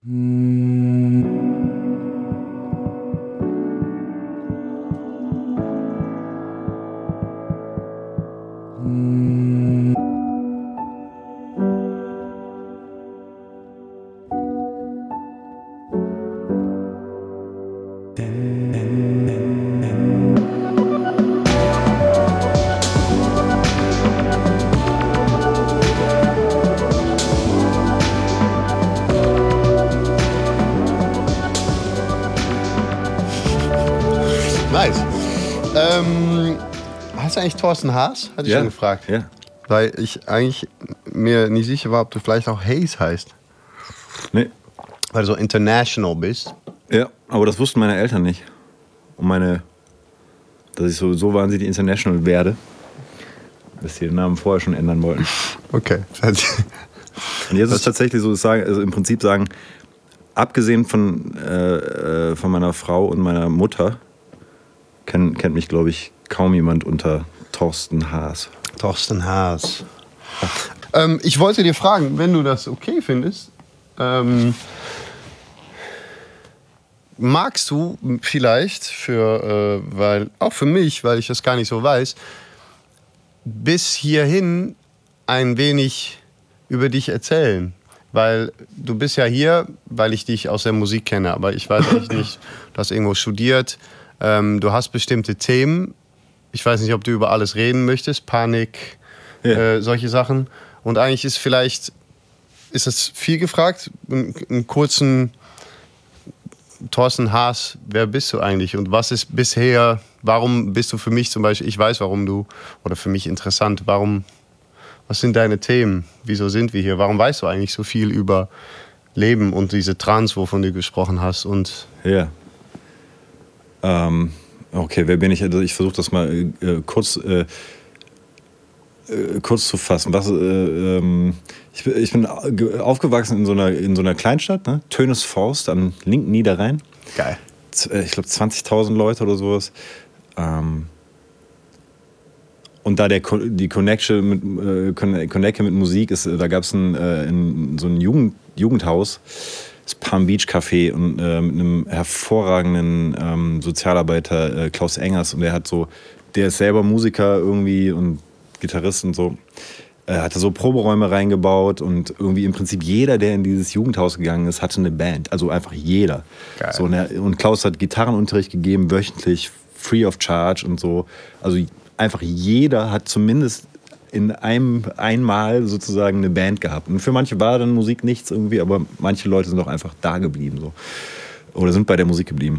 Nice. Hast du eigentlich Thorsten Haas? Hatte ich schon gefragt. Ja. Weil ich eigentlich mir nicht sicher war, ob du vielleicht auch Hayes heißt. Nee. Weil du so international bist. Ja, aber das wussten meine Eltern nicht. Und dass ich so wahnsinnig international werde, dass sie den Namen vorher schon ändern wollten. Okay. Und jetzt ist es tatsächlich so, also im Prinzip sagen, abgesehen von meiner Frau und meiner Mutter, kennt mich, glaube ich, kaum jemand unter Thorsten Haas. Thorsten Haas. Ich wollte dir fragen, wenn du das okay findest, magst du vielleicht weil auch für mich, weil ich das gar nicht so weiß, bis hierhin ein wenig über dich erzählen? Weil du bist ja hier, weil ich dich aus der Musik kenne, aber ich weiß eigentlich nicht, du hast irgendwo studiert, du hast bestimmte Themen. Ich weiß nicht, ob du über alles reden möchtest, Panik, solche Sachen. Und eigentlich ist das viel gefragt, einen kurzen Thorsten Haas, wer bist du eigentlich? Und was ist bisher, warum bist du für mich zum Beispiel, ich weiß, warum du, oder für mich interessant, was sind deine Themen? Wieso sind wir hier? Warum weißt du eigentlich so viel über Leben und diese Trance, wovon du gesprochen hast? Und ja. Okay, wer bin ich? Also ich versuche das mal kurz zu fassen. Ich bin aufgewachsen in so einer Kleinstadt, ne? Tönesforst am linken Niederrhein. geil. Ich glaube 20.000 Leute oder sowas. Und da die Connection mit Musik ist, da gab es so ein Jugendhaus, das Palm Beach Café, und mit einem hervorragenden Sozialarbeiter, Klaus Engers, und der ist selber Musiker irgendwie und Gitarrist und so. Hatte so Proberäume reingebaut, und irgendwie im Prinzip jeder, der in dieses Jugendhaus gegangen ist, hatte eine Band. Also einfach jeder. Geil. So, und Klaus hat Gitarrenunterricht gegeben, wöchentlich, free of charge und so. Also einfach jeder hat zumindest in einmal sozusagen eine Band gehabt. Und für manche war dann Musik nichts irgendwie, aber manche Leute sind auch einfach da geblieben. So. Oder sind bei der Musik geblieben.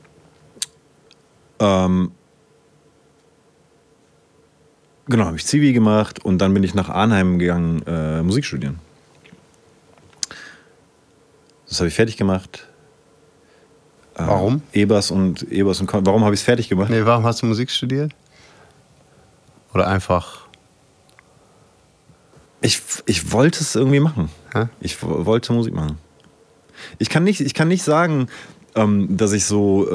Genau, habe ich Zivi gemacht und dann bin ich nach Arnheim gegangen, Musik studieren. Das habe ich fertig gemacht. Warum? Ebers und warum habe ich es fertig gemacht? Nee, warum hast du Musik studiert? Oder einfach? Ich wollte es irgendwie machen. Hä? Ich wollte Musik machen. Ich kann nicht sagen, dass ich so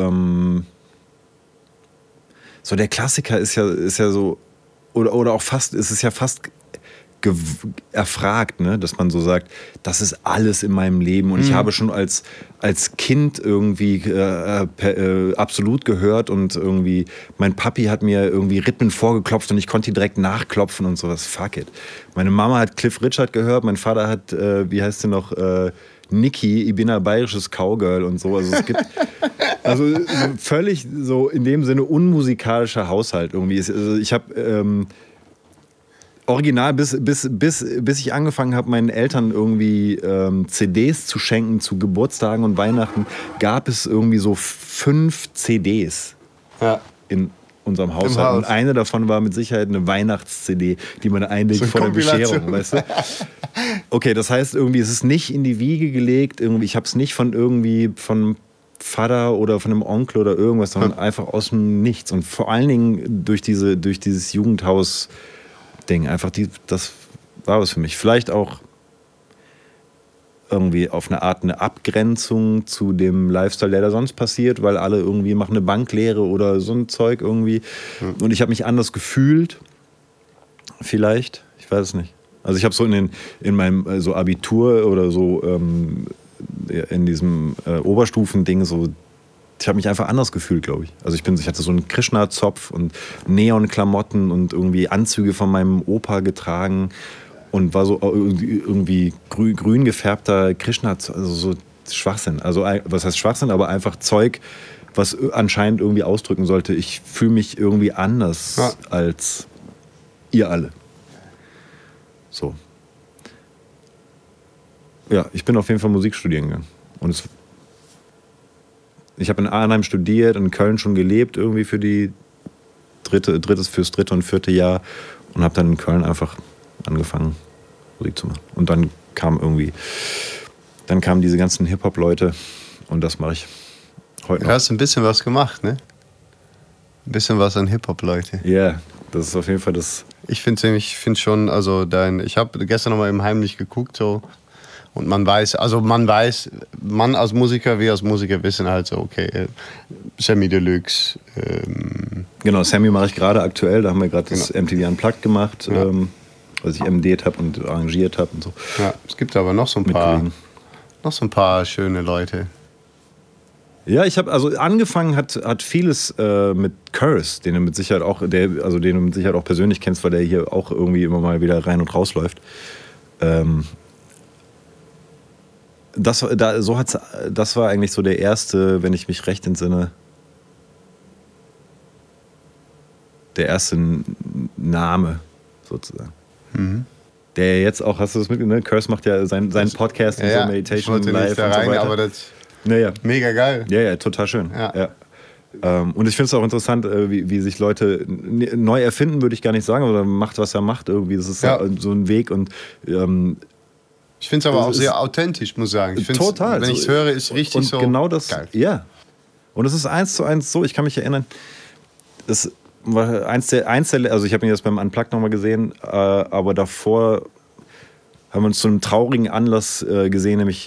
der Klassiker ist ja so, oder auch fast, es ist ja fast erfragt, ne? Dass man so sagt, das ist alles in meinem Leben, und ich habe schon als Kind irgendwie absolut gehört, und irgendwie mein Papi hat mir irgendwie Rhythmen vorgeklopft und ich konnte die direkt nachklopfen und sowas. Fuck it. Meine Mama hat Cliff Richard gehört, mein Vater hat, wie heißt sie noch, Niki, ich bin ein bayerisches Cowgirl und so. Also es gibt so völlig so in dem Sinne unmusikalischer Haushalt irgendwie. Also ich habe original, bis ich angefangen habe, meinen Eltern irgendwie CDs zu schenken zu Geburtstagen und Weihnachten, gab es irgendwie so 5 CDs in unserem Haushalt. Und eine davon war mit Sicherheit eine Weihnachts-CD, die man einlegt so vor der Bescherung, weißt du? Okay, das heißt irgendwie, es ist nicht in die Wiege gelegt, irgendwie, ich habe es nicht von Vater oder von einem Onkel oder irgendwas, sondern einfach aus dem Nichts. Und vor allen Dingen durch dieses Jugendhaus-Ding, einfach das war was für mich. Vielleicht auch irgendwie auf eine Art eine Abgrenzung zu dem Lifestyle, der da sonst passiert, weil alle irgendwie machen eine Banklehre oder so ein Zeug irgendwie. Und ich habe mich anders gefühlt. Vielleicht, ich weiß es nicht. Also ich habe so in meinem so Abitur oder so in diesem Oberstufending so, ich habe mich einfach anders gefühlt, glaube ich. Also ich hatte so einen Krishna-Zopf und Neon-Klamotten und irgendwie Anzüge von meinem Opa getragen und war so irgendwie grün gefärbter Krishna, also so Schwachsinn. Also was heißt Schwachsinn, aber einfach Zeug, was anscheinend irgendwie ausdrücken sollte, ich fühle mich irgendwie anders als ihr alle. So. Ja, ich bin auf jeden Fall Musik studieren gegangen. Und ich habe in Arnhem studiert, in Köln schon gelebt, irgendwie für fürs dritte und vierte Jahr und habe dann in Köln einfach angefangen, Musik zu machen. Und dann kamen diese ganzen Hip-Hop-Leute und das mache ich heute noch. Du hast ein bisschen was gemacht, ne? Ein bisschen was an Hip-Hop-Leute. Ja, yeah, das ist auf jeden Fall das. Ich finde schon, also ich habe gestern noch mal eben heimlich geguckt, so. Und man weiß, man als Musiker, wir als Musiker wissen halt so, okay, Sammy Deluxe. Genau, Sammy mache ich gerade aktuell, da haben wir gerade das MTV Unplugged gemacht, was ich MD'd habe und arrangiert habe und so. Ja, es gibt aber noch so ein paar schöne Leute. Ja, angefangen hat vieles mit Curse, den du mit Sicherheit auch persönlich kennst, weil der hier auch irgendwie immer mal wieder rein und rausläuft. Das war eigentlich so der erste, wenn ich mich recht entsinne, der erste Name sozusagen. Mhm. Der jetzt auch, hast du das mitgenommen? Curse macht ja seinen Podcast und so Meditation ich wollte live nicht da und so rein, weiter. aber das mega geil. Ja, total schön. Ja. Und ich finde es auch interessant, wie sich Leute neu erfinden, würde ich gar nicht sagen, oder macht, was er macht irgendwie. Das ist so ein Weg und ich finde es aber auch sehr authentisch, muss ich sagen. Total. Wenn ich es höre, ist richtig und so genau das, geil. Ja. Und es ist 1:1 so, ich kann mich erinnern, es war also ich habe ihn jetzt beim Unplugged nochmal gesehen, aber davor haben wir uns zu einem traurigen Anlass gesehen, nämlich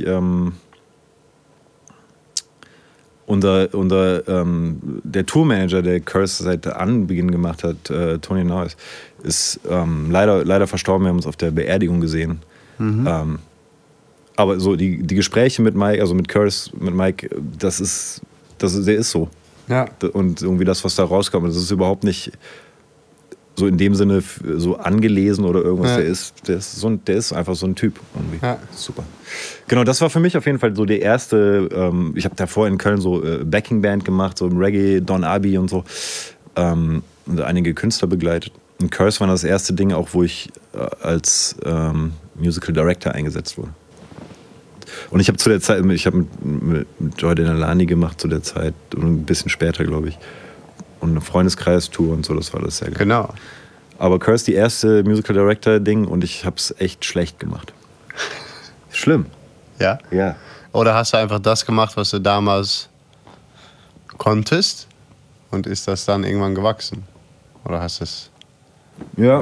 der Tourmanager, der Curse seit Anbeginn gemacht hat, Tony Norris, ist leider verstorben. Wir haben uns auf der Beerdigung gesehen. Mhm. Aber so die Gespräche mit Mike, also mit Curse, mit Mike, der ist so. Ja. Und irgendwie das, was da rauskommt, das ist überhaupt nicht so in dem Sinne so angelesen oder irgendwas. Ja. Der ist einfach so ein Typ irgendwie. Ja. Super. Genau, das war für mich auf jeden Fall so der erste. Ich habe davor in Köln so Backing-Band gemacht, so im Reggae, Don Abi und so. Und einige Künstler begleitet. Und Curse war das erste Ding auch, wo ich als Musical Director eingesetzt wurde. Und ich habe zu der Zeit, mit Joy Denalani gemacht zu der Zeit und ein bisschen später, glaube ich. Und eine Freundeskreis-Tour und so, das war das sehr geil. Genau. Aber Curse, die erste Musical Director-Ding und ich habe es echt schlecht gemacht. Schlimm. Ja? Ja. Oder hast du einfach das gemacht, was du damals konntest und ist das dann irgendwann gewachsen? Oder hast du es... Ja,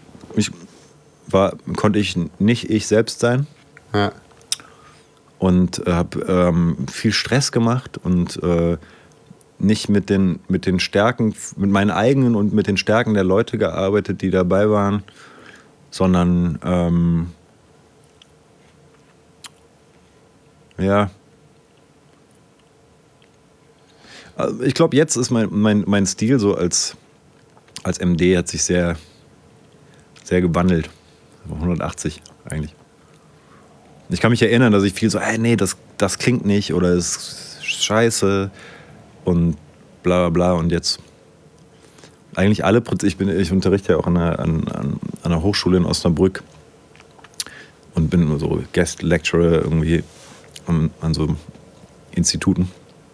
konnte ich nicht ich selbst sein. Ja. Und habe viel Stress gemacht und nicht mit den Stärken, mit meinen eigenen und mit den Stärken der Leute gearbeitet, die dabei waren, sondern ich glaube, jetzt ist mein Stil so als MD hat sich sehr, sehr gewandelt. 180 eigentlich. Ich kann mich erinnern, dass ich viel so, nee, das klingt nicht oder ist scheiße und bla bla bla. Und jetzt eigentlich alle, ich unterrichte ja auch an einer Hochschule in Osnabrück und bin so Guest Lecturer irgendwie an so Instituten.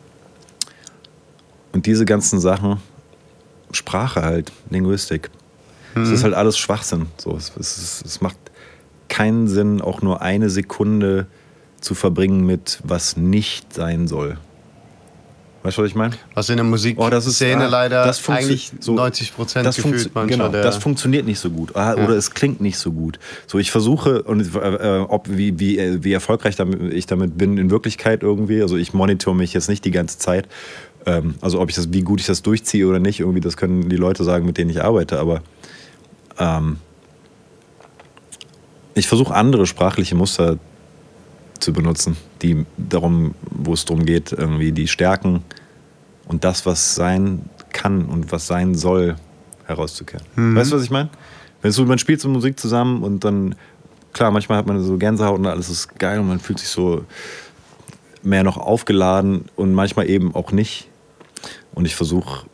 Und diese ganzen Sachen, Sprache halt, Linguistik, es ist halt alles Schwachsinn. So, es macht keinen Sinn, auch nur eine Sekunde zu verbringen mit was nicht sein soll. Weißt du, was ich meine? Was in der Musikszene leider eigentlich so 90% gefühlt manchmal. Genau, das funktioniert nicht so gut. Oder es klingt nicht so gut. So, ich versuche, und wie erfolgreich ich damit bin in Wirklichkeit irgendwie, also ich monitore mich jetzt nicht die ganze Zeit, also wie gut ich das durchziehe oder nicht, irgendwie, das können die Leute sagen, mit denen ich arbeite, aber ich versuche andere sprachliche Muster zu benutzen, wo es darum geht, irgendwie die Stärken und das, was sein kann und was sein soll, herauszukehren. Weißt du, was ich meine? Man spielt so Musik zusammen und dann, klar, manchmal hat man so Gänsehaut und alles ist geil und man fühlt sich so mehr noch aufgeladen und manchmal eben auch nicht. Und ich versuche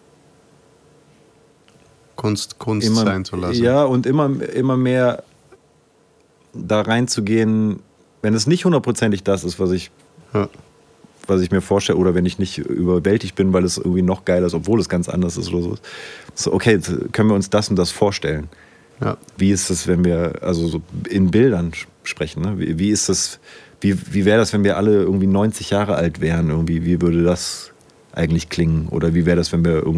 Kunst sein zu lassen. Ja, und immer mehr da reinzugehen, wenn es nicht hundertprozentig das ist, was ich mir vorstelle, oder wenn ich nicht überwältigt bin, weil es irgendwie noch geiler ist, obwohl es ganz anders ist oder so. So, okay, jetzt können wir uns das und das vorstellen. Ja. Wie ist es, wenn wir also so in Bildern sprechen? Ne? Wie ist das? Wie wäre das, wenn wir alle irgendwie 90 Jahre alt wären? Irgendwie, wie würde das eigentlich klingen? Oder wie wäre das, wenn wir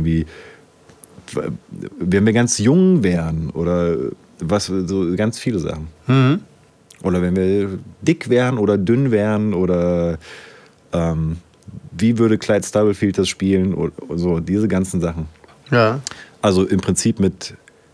ganz jung wären? Oder was, so ganz viele Sachen. Oder wenn wir dick wären oder dünn wären oder wie würde Clyde Stubblefield das spielen? Oder so, diese ganzen Sachen. Ja. Also im Prinzip mit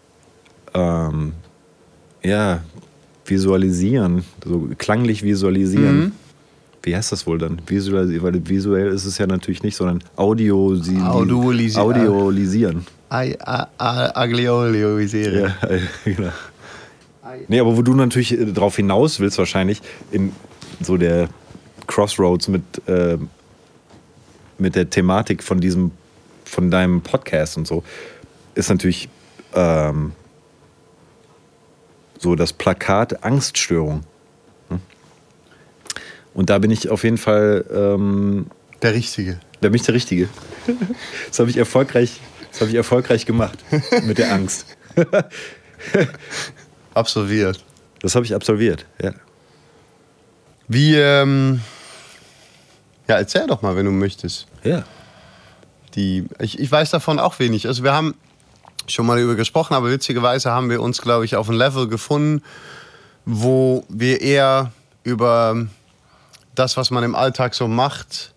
visualisieren, so klanglich visualisieren. Wie heißt das wohl dann? Weil visuell ist es ja natürlich nicht, sondern audiolisieren. Agliolisieren. Ja, genau. Nee, aber wo du natürlich drauf hinaus willst wahrscheinlich, in so der Crossroads mit der Thematik von deinem Podcast und so, ist natürlich so das Plakat Angststörung. Und da bin ich auf jeden Fall der Richtige. Da bin ich der Richtige. Das habe ich erfolgreich gemacht mit der Angst. Absolviert. Das habe ich absolviert, ja. Wie, erzähl doch mal, wenn du möchtest. Ja. Ich weiß davon auch wenig. Also wir haben schon mal darüber gesprochen, aber witzigerweise haben wir uns, glaube ich, auf ein Level gefunden, wo wir eher über das, was man im Alltag so macht,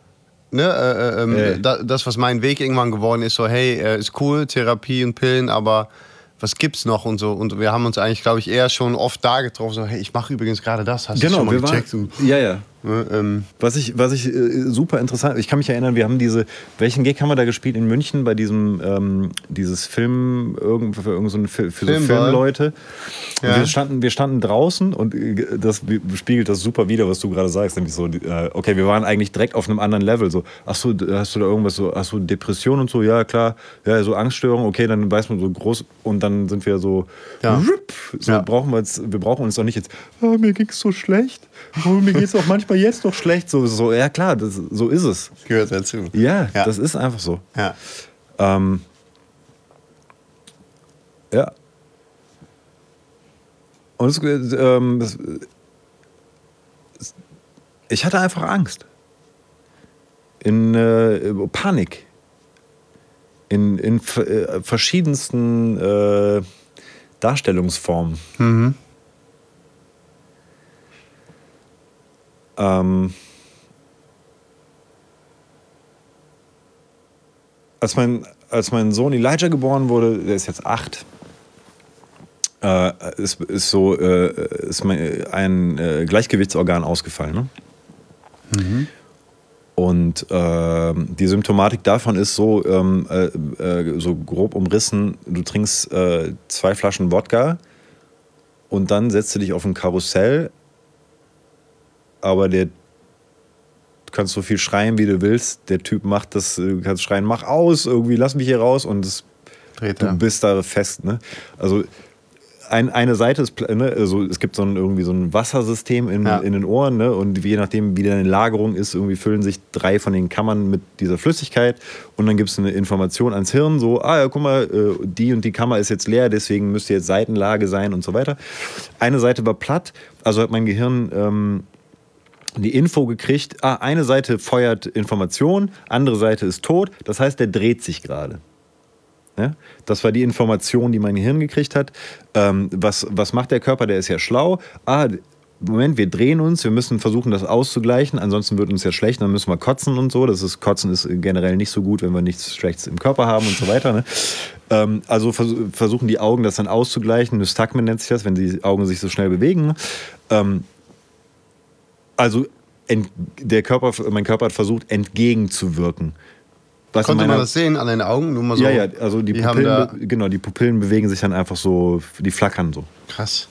das, was mein Weg irgendwann geworden ist, so hey, ist cool, Therapie und Pillen, aber was gibt's noch und so. Und wir haben uns eigentlich, glaube ich, eher schon oft da getroffen, so hey, ich mache übrigens gerade das, hast du schon mal gecheckt? Ja. Was ich super interessant, ich kann mich erinnern, wir haben welchen Gig haben wir da gespielt in München bei dieses Film, für so Filmleute. Ja. Und wir standen draußen und das spiegelt das super wider, was du gerade sagst, nämlich so, okay, wir waren eigentlich direkt auf einem anderen Level, so, ach so, hast du da irgendwas so, ach so, Depression und so, ja klar, ja, so Angststörung, okay, dann weiß man so groß und dann sind wir so, wir brauchen uns doch nicht jetzt, mir ging's so schlecht, mir geht's auch manchmal jetzt noch schlecht. So ja klar, so ist es. Das gehört dazu. Ja, das ist einfach so. Ja. Ja. Und ich hatte einfach Angst. Panik. In verschiedensten Darstellungsformen. Als mein Sohn Elijah geboren wurde, der ist jetzt 8, ist ein Gleichgewichtsorgan ausgefallen. Ne? Und die Symptomatik davon ist so grob umrissen, du trinkst 2 Flaschen Wodka und dann setzt du dich auf ein Karussell, aber du kannst so viel schreien, wie du willst. Der Typ macht das, du kannst schreien, mach aus, irgendwie, lass mich hier raus und du bist da fest. Ne? Also eine Seite ist, ne, also es gibt irgendwie so ein Wassersystem in den Ohren, ne, und je nachdem, wie deine Lagerung ist, irgendwie füllen sich 3 von den Kammern mit dieser Flüssigkeit und dann gibt es eine Information ans Hirn, so, ja, guck mal, die und die Kammer ist jetzt leer, deswegen müsste jetzt Seitenlage sein und so weiter. Eine Seite war platt, also hat mein Gehirn die Info gekriegt, eine Seite feuert Information, andere Seite ist tot, das heißt, der dreht sich gerade. Ja? Das war die Information, die mein Gehirn gekriegt hat. Was macht der Körper? Der ist ja schlau. Moment, wir drehen uns, wir müssen versuchen, das auszugleichen, ansonsten wird uns ja schlecht, dann müssen wir kotzen und so. Kotzen ist generell nicht so gut, wenn wir nichts Schlechtes im Körper haben und so weiter. Ne? Also versuchen die Augen das dann auszugleichen. Nystagmus nennt sich das, wenn die Augen sich so schnell bewegen. Also mein Körper hat versucht, entgegenzuwirken. Konnte man das sehen an den Augen? Nur mal so. Ja, also die Pupillen bewegen sich dann einfach so, die flackern so. Krass.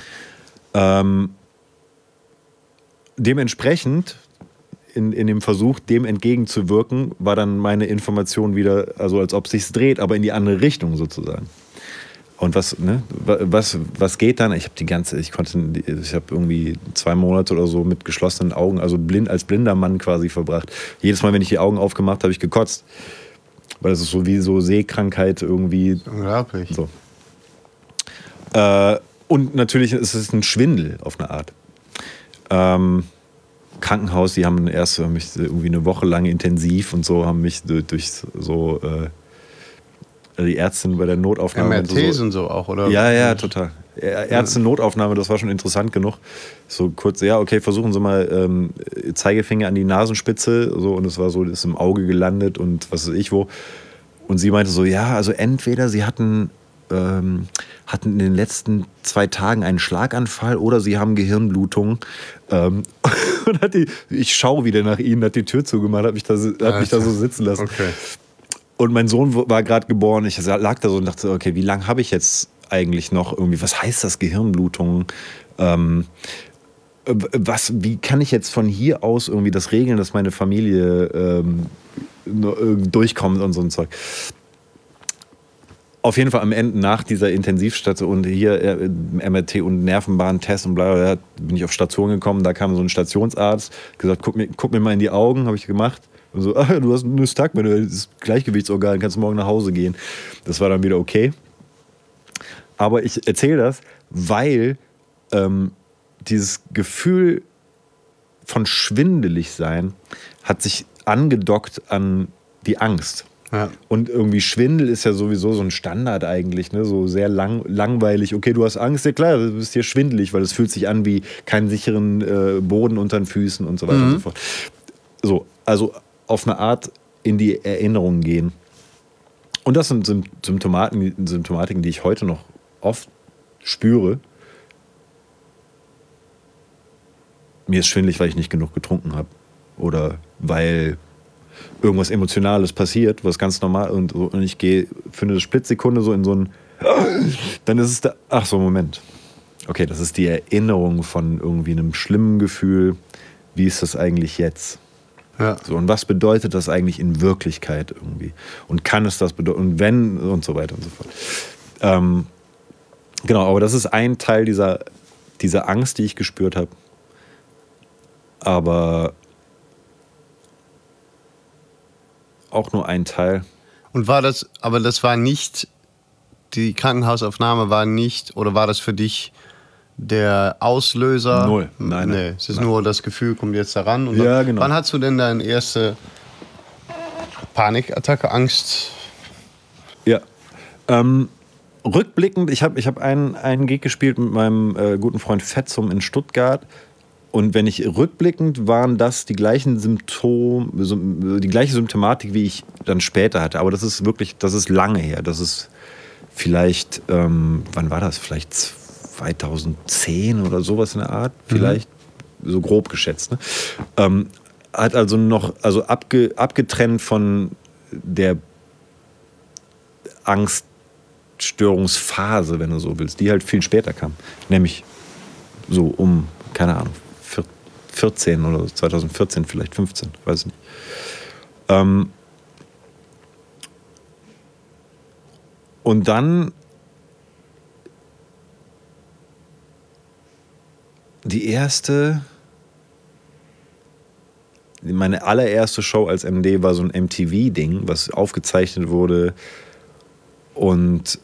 Dementsprechend, in dem Versuch, dem entgegenzuwirken, war dann meine Information wieder, also als ob es sich dreht, aber in die andere Richtung sozusagen. Und was geht dann? Ich habe irgendwie 2 Monate oder so mit geschlossenen Augen, also als blinder Mann quasi verbracht. Jedes Mal, wenn ich die Augen aufgemacht habe, habe ich gekotzt. Weil das ist so wie so Sehkrankheit irgendwie. Unglaublich. So. Und natürlich ist es ein Schwindel auf eine Art. Krankenhaus, die haben mich irgendwie eine Woche lang intensiv und so, haben mich durch so die Ärztin bei der Notaufnahme. MRTs und so auch, oder? Ja, total. Ärztin-Notaufnahme, das war schon interessant genug. So kurz, ja, okay, versuchen Sie mal Zeigefinger an die Nasenspitze. So, und es war so, das ist im Auge gelandet und was weiß ich wo. Und sie meinte so, ja, also entweder Sie hatten in den letzten 2 Tagen einen Schlaganfall oder Sie haben Gehirnblutung. Und ich schaue wieder nach Ihnen, hat die Tür zugemacht, hat mich da so sitzen lassen. Okay. Und mein Sohn war gerade geboren. Ich lag da so und dachte, okay, wie lange habe ich jetzt eigentlich noch irgendwie? Was heißt das, Gehirnblutung? Wie kann ich jetzt von hier aus irgendwie das regeln, dass meine Familie durchkommt und so ein Zeug? Auf jeden Fall am Ende nach dieser Intensivstation und hier MRT und Nervenbahntest und bla bla, bin ich auf Station gekommen. Da kam so ein Stationsarzt, gesagt, guck mir mal in die Augen, habe ich gemacht. Und so, du hast ein Nystagmus, das Gleichgewichtsorgan, kannst morgen nach Hause gehen. Das war dann wieder okay. Aber ich erzähle das, weil dieses Gefühl von schwindelig sein hat sich angedockt an die Angst. Ja. Und irgendwie Schwindel ist ja sowieso so ein Standard eigentlich, ne? So sehr langweilig. Okay, du hast Angst, ja klar, du bist hier schwindelig, weil es fühlt sich an wie keinen sicheren Boden unter den Füßen und so weiter und so fort. So, also auf eine Art in die Erinnerung gehen. Und das sind Symptomatiken, die ich heute noch oft spüre. Mir ist schwindelig, weil ich nicht genug getrunken habe. Oder weil irgendwas Emotionales passiert, was ganz normal und ich gehe für eine Splitsekunde so in so ein, dann ist es da, ach so, Moment. Okay, das ist die Erinnerung von irgendwie einem schlimmen Gefühl. Wie ist das eigentlich jetzt? Ja. So, und was bedeutet das eigentlich in Wirklichkeit irgendwie? Und kann es das bedeuten? Und wenn? Und so weiter und so fort. Genau, aber das ist ein Teil dieser Angst, die ich gespürt habe. Aber auch nur ein Teil. Und das war nicht, die Krankenhausaufnahme war nicht, oder war das für dich der Auslöser? Null, nein. Nee, es ist nur das Gefühl, kommt jetzt da ran. Und ja, dann, genau. Wann hast du denn deine erste Panikattacke, Angst? Ja, rückblickend, ich hab einen Gig gespielt mit meinem guten Freund Fetzum in Stuttgart. Und wenn ich rückblickend, waren das die gleiche Symptomatik, wie ich dann später hatte. Aber das ist lange her. Das ist vielleicht, wann war das? Vielleicht 2010 oder sowas in der Art. Vielleicht, so grob geschätzt. Ne? Hat also noch, abgetrennt von der Angststörungsphase, wenn du so willst, die halt viel später kam. Nämlich so um, keine Ahnung, 14 oder 2014, vielleicht 15, weiß ich nicht. Und dann meine allererste Show als MD war so ein MTV-Ding, was aufgezeichnet wurde und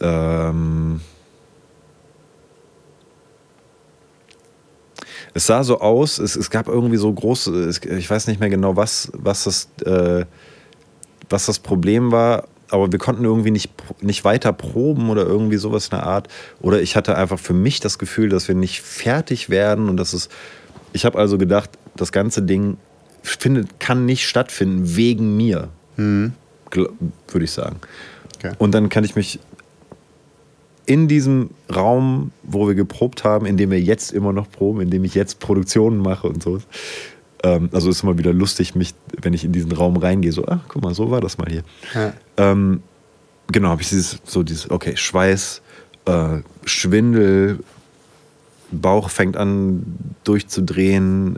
es sah so aus, es gab irgendwie so große, ich weiß nicht mehr genau, was das Problem war, aber wir konnten irgendwie nicht weiter proben oder irgendwie sowas in der Art. Oder ich hatte einfach für mich das Gefühl, dass wir nicht fertig werden und ich habe also gedacht, das ganze Ding kann nicht stattfinden wegen mir, würde ich sagen. Okay. Und dann kann ich mich in diesem Raum, wo wir geprobt haben, in dem wir jetzt immer noch proben, in dem ich jetzt Produktionen mache und so. Also ist immer wieder lustig, wenn ich in diesen Raum reingehe, so, guck mal, so war das mal hier. Ja. Genau, habe ich dieses, okay, Schweiß, Schwindel, Bauch fängt an durchzudrehen,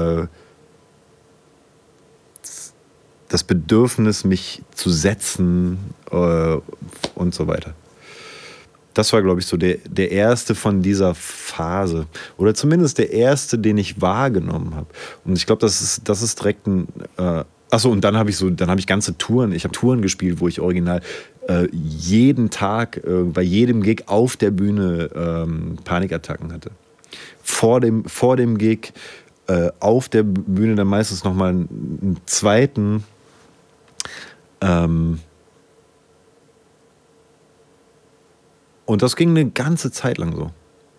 das Bedürfnis, mich zu setzen und so weiter. Das war, glaube ich, so der erste von dieser Phase. Oder zumindest der erste, den ich wahrgenommen habe. Und ich glaube, das ist direkt ein. Achso, und dann habe ich ganze Touren. Ich habe Touren gespielt, wo ich original jeden Tag bei jedem Gig auf der Bühne Panikattacken hatte. Vor dem Gig auf der Bühne dann meistens nochmal einen zweiten. Und das ging eine ganze Zeit lang so.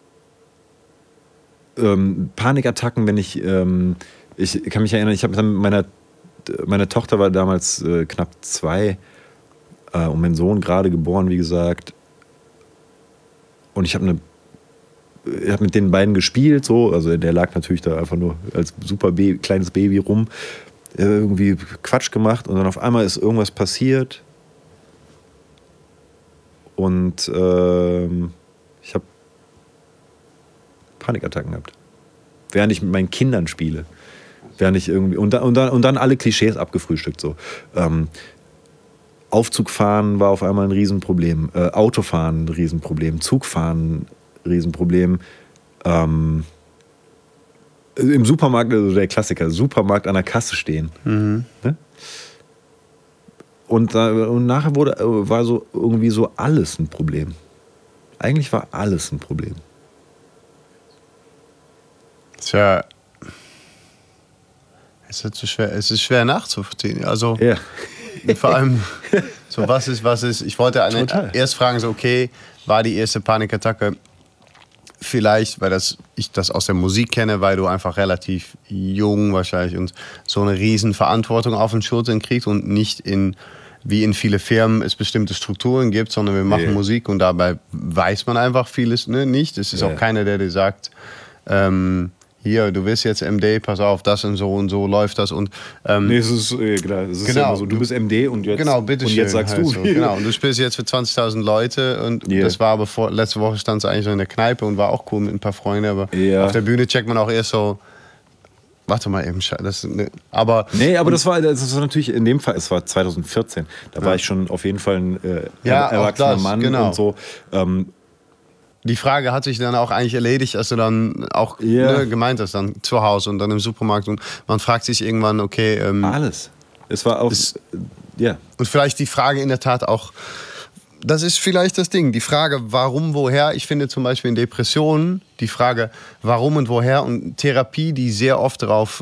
Panikattacken, wenn ich kann mich erinnern, ich habe dann meine Tochter war damals knapp 2 und mein Sohn gerade geboren, wie gesagt. Und ich habe mit den beiden gespielt, so, also der lag natürlich da einfach nur als super kleines Baby rum, irgendwie Quatsch gemacht und dann auf einmal ist irgendwas passiert. Und ich habe Panikattacken gehabt. Während ich mit meinen Kindern spiele. Während ich irgendwie. Und dann alle Klischees abgefrühstückt. So. Aufzugfahren war auf einmal ein Riesenproblem. Autofahren ein Riesenproblem. Zugfahren ein Riesenproblem. Im Supermarkt, also der Klassiker, Supermarkt an der Kasse stehen. Mhm. Ne? Und nachher war so irgendwie so alles ein Problem. Eigentlich war alles ein Problem. Tja, es ist schwer nachzuvollziehen. Also yeah. Vor allem, so was ist. Ich wollte erst fragen, so okay, war die erste Panikattacke vielleicht, weil ich das aus der Musik kenne, weil du einfach relativ jung wahrscheinlich und so eine riesen Verantwortung auf den Schultern kriegst und nicht wie in viele Firmen es bestimmte Strukturen gibt, sondern wir machen Musik und dabei weiß man einfach vieles nicht. Es ist auch keiner, der dir sagt, hier, du bist jetzt MD, pass auf, das und so läuft das. Und, nee, es ist ja immer so, du bist MD und jetzt, genau, bitte schön, jetzt sagst du. So, genau, und du spielst jetzt für 20.000 Leute und das war aber letzte Woche stand es eigentlich so in der Kneipe und war auch cool mit ein paar Freunden, aber auf der Bühne checkt man auch erst so, warte mal eben, aber das war natürlich in dem Fall, es war 2014, da war ich schon auf jeden Fall ein erwachsener Mann und so. Die Frage hat sich dann auch eigentlich erledigt, als du dann auch gemeint hast, dann zu Hause und dann im Supermarkt und man fragt sich irgendwann, okay. Alles. Es war auch, Und vielleicht die Frage in der Tat auch, das ist vielleicht das Ding, die Frage, warum, woher. Ich finde zum Beispiel in Depressionen die Frage, warum und woher und Therapie, die sehr oft darauf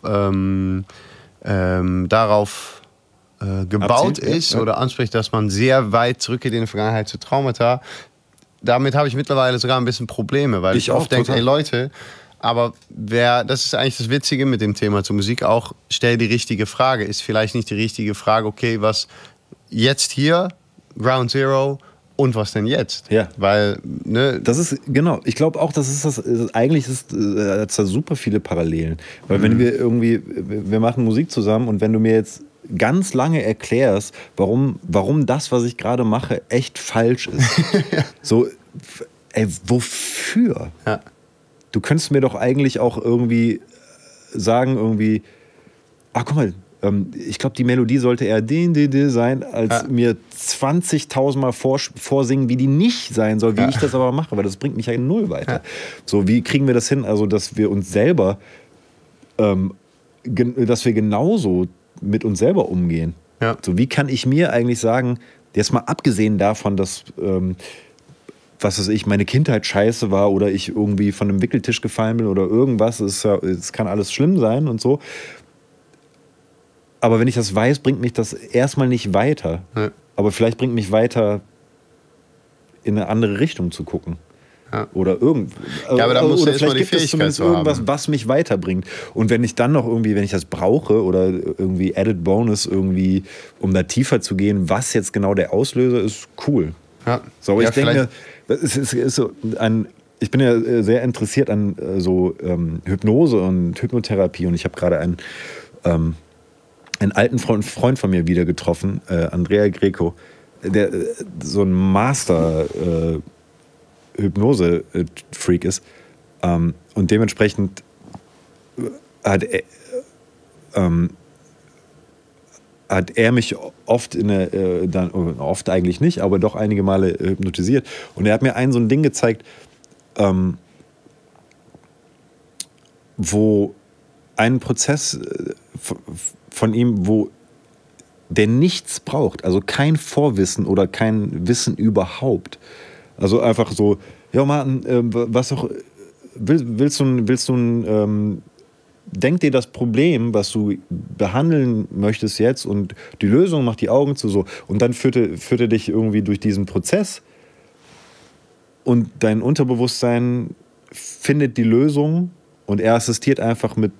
gebaut ist oder anspricht, dass man sehr weit zurückgeht in die Vergangenheit zu Traumata. Damit habe ich mittlerweile sogar ein bisschen Probleme, weil ich oft denke, ey Leute, aber das ist eigentlich das Witzige mit dem Thema zur Musik auch, stell die richtige Frage. Ist vielleicht nicht die richtige Frage, okay, was jetzt hier, Ground Zero und was denn jetzt? Ja. Weil, das ist, genau, ich glaube auch, eigentlich ist da super viele Parallelen. Weil wenn wir machen Musik zusammen und wenn du mir jetzt ganz lange erklärst, warum das, was ich gerade mache, echt falsch ist. So, ey, wofür? Ja. Du könntest mir doch eigentlich auch irgendwie sagen, guck mal, ich glaube, die Melodie sollte eher sein, als mir 20.000 Mal vorsingen, wie die nicht sein soll, wie ich das aber mache, weil das bringt mich ja null weiter. Ja. So, wie kriegen wir das hin, also dass wir uns selber, dass wir genauso mit uns selber umgehen. Ja. So, wie kann ich mir eigentlich sagen, jetzt mal abgesehen davon, dass was weiß ich, meine Kindheit scheiße war oder ich irgendwie von einem Wickeltisch gefallen bin oder irgendwas, es kann alles schlimm sein und so. Aber wenn ich das weiß, bringt mich das erstmal nicht weiter. Ja. Aber vielleicht bringt mich weiter, in eine andere Richtung zu gucken. Ja. Oder aber da muss oder vielleicht gibt es zumindest irgendwas, was mich weiterbringt. Und wenn ich dann noch wenn ich das brauche oder irgendwie Added Bonus um da tiefer zu gehen, was jetzt genau der Auslöser ist, cool. Ja. So, aber Ja, ich denke mir, vielleicht- es ist so ich bin ja sehr interessiert an Hypnose und Hypnotherapie und ich habe gerade einen alten Freund von mir wieder getroffen, Andrea Greco, der so ein Master Hypnose-Freak ist. Und dementsprechend hat er mich oft oft eigentlich nicht, aber doch einige Male hypnotisiert. Und er hat mir so ein Ding gezeigt, wo ein Prozess von ihm, wo der nichts braucht, also kein Vorwissen oder kein Wissen überhaupt. Also einfach so, ja Martin, was auch, willst du ein denk dir das Problem, was du behandeln möchtest jetzt und die Lösung, mach die Augen zu so. Und dann führt er dich irgendwie durch diesen Prozess und dein Unterbewusstsein findet die Lösung und er assistiert einfach mit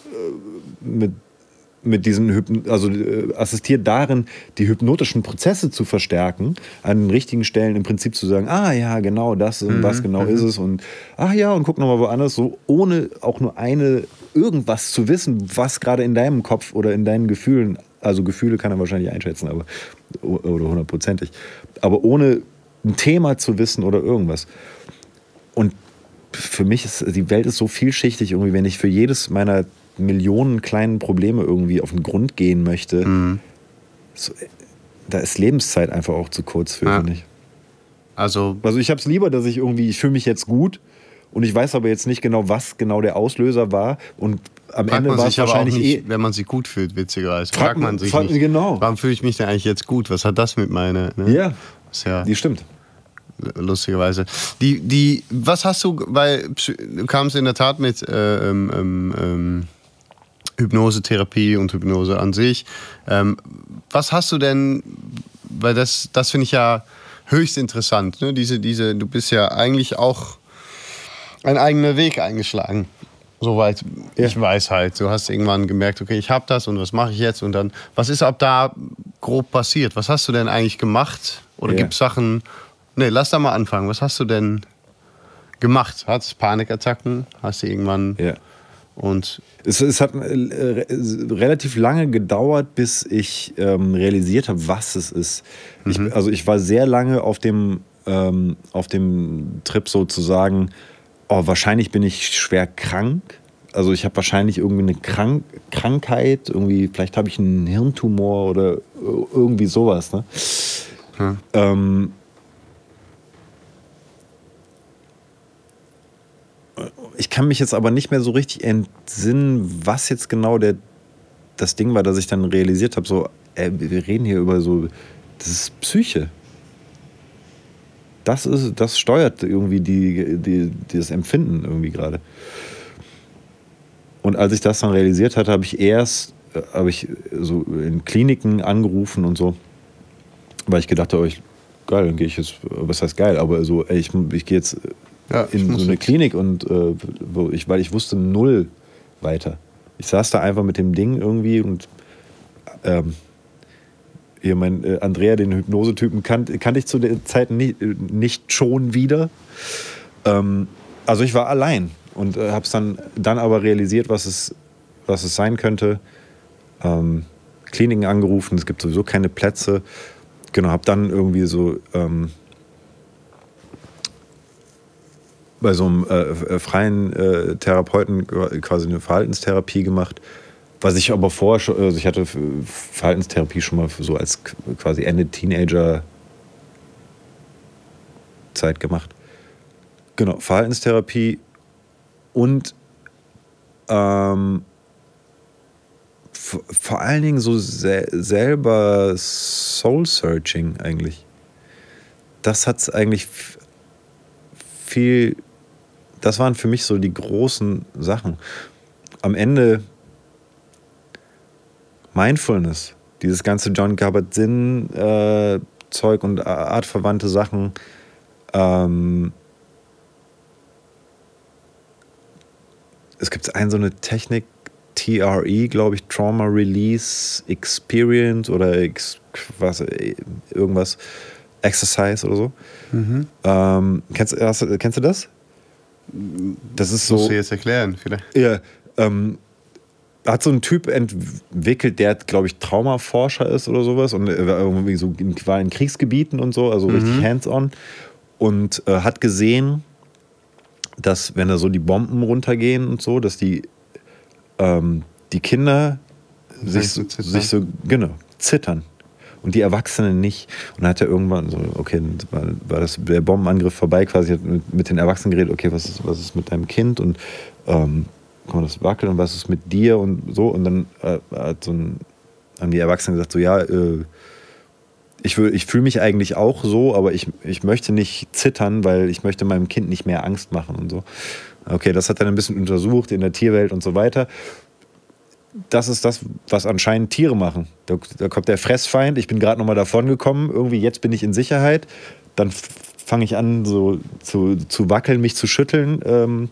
diesen assistiert darin, die hypnotischen Prozesse zu verstärken, an den richtigen Stellen im Prinzip zu sagen, ja, genau das und was genau ist es und ach ja, und guck nochmal woanders, so ohne auch nur irgendwas zu wissen, was gerade in deinem Kopf oder in deinen Gefühlen, also Gefühle kann er wahrscheinlich einschätzen, oder 100%, aber ohne ein Thema zu wissen oder irgendwas. Und für mich ist die Welt ist so vielschichtig, irgendwie, wenn ich für jedes meiner Millionen kleinen Probleme irgendwie auf den Grund gehen möchte, da ist Lebenszeit einfach auch zu kurz für, finde ich. Also ich habe es lieber, dass ich fühle mich jetzt gut und ich weiß aber jetzt nicht genau, was genau der Auslöser war und am Ende war es wahrscheinlich nicht, wenn man sich gut fühlt, witzigerweise. Fragt man sich nicht, genau. Warum fühle ich mich denn eigentlich jetzt gut? Was hat das mit meiner... Ne? Ja, die stimmt. Lustigerweise. Was hast du, weil du kamst in der Tat mit Hypnosetherapie und Hypnose an sich. Was hast du denn, weil das finde ich ja höchst interessant, ne? Du bist ja eigentlich auch einen eigenen Weg eingeschlagen. Soweit ich weiß halt. Du hast irgendwann gemerkt, okay, ich habe das und was mache ich jetzt? Und dann, was ist ab da grob passiert? Was hast du denn eigentlich gemacht? Oder gibt es Sachen... Nee, lass da mal anfangen. Was hast du denn gemacht? Hattest du Panikattacken? Hast du irgendwann... Ja. Und es hat relativ lange gedauert, bis ich realisiert habe, was es ist. Ich war sehr lange auf dem Trip sozusagen, wahrscheinlich bin ich schwer krank. Also ich habe wahrscheinlich irgendwie eine Krankheit, irgendwie, vielleicht habe ich einen Hirntumor oder irgendwie sowas. Ne? Ich kann mich jetzt aber nicht mehr so richtig entsinnen, was jetzt genau das Ding war, dass ich dann realisiert habe, so, wir reden hier über so, das ist Psyche. Das steuert irgendwie das Empfinden irgendwie gerade. Und als ich das dann realisiert hatte, habe ich so in Kliniken angerufen und so, weil ich gedacht habe, geil, dann gehe ich jetzt, was heißt geil, aber so, ich gehe jetzt in so eine Klinik und weil ich wusste null weiter. Ich saß da einfach mit dem Ding irgendwie und hier Andrea, den Hypnosetypen, kannte ich zu der Zeit nicht schon wieder. Also ich war allein und habe es dann aber realisiert, was es sein könnte. Kliniken angerufen, es gibt sowieso keine Plätze. Genau, habe dann irgendwie so bei so einem freien Therapeuten quasi eine Verhaltenstherapie gemacht. Was ich aber vorher schon, also ich hatte Verhaltenstherapie schon mal so als quasi Ende Teenager-Zeit gemacht. Genau, Verhaltenstherapie und vor allen Dingen so selber Soul-Searching eigentlich. Das hat's eigentlich das waren für mich so die großen Sachen. Am Ende Mindfulness, dieses ganze John Kabat-Zinn Zeug und artverwandte Sachen. Es gibt so eine Technik, TRE, glaube ich, Trauma Release Experience oder irgendwas. Exercise oder so. Kennst du das? Das ist so. Musst du jetzt erklären, vielleicht. Ja, hat so ein Typ entwickelt, der, glaube ich, Traumaforscher ist oder sowas und irgendwie so war in Kriegsgebieten und so, also richtig hands-on und hat gesehen, dass wenn da so die Bomben runtergehen und so, dass die Kinder sich so genau zittern und die Erwachsenen nicht. Und dann hat er irgendwann so, okay, war das der Bombenangriff vorbei, quasi hat mit den Erwachsenen geredet, okay, was ist mit deinem Kind und guck mal, das wackelt und was ist mit dir und so. Und dann haben die Erwachsenen gesagt, so ja, ich fühle mich eigentlich auch so, aber ich möchte nicht zittern, weil ich möchte meinem Kind nicht mehr Angst machen und so. Okay, das hat er ein bisschen untersucht in der Tierwelt und so weiter. Das ist das, was anscheinend Tiere machen. Da kommt der Fressfeind, ich bin gerade nochmal davon gekommen, irgendwie jetzt bin ich in Sicherheit. Dann fange ich an so zu wackeln, mich zu schütteln.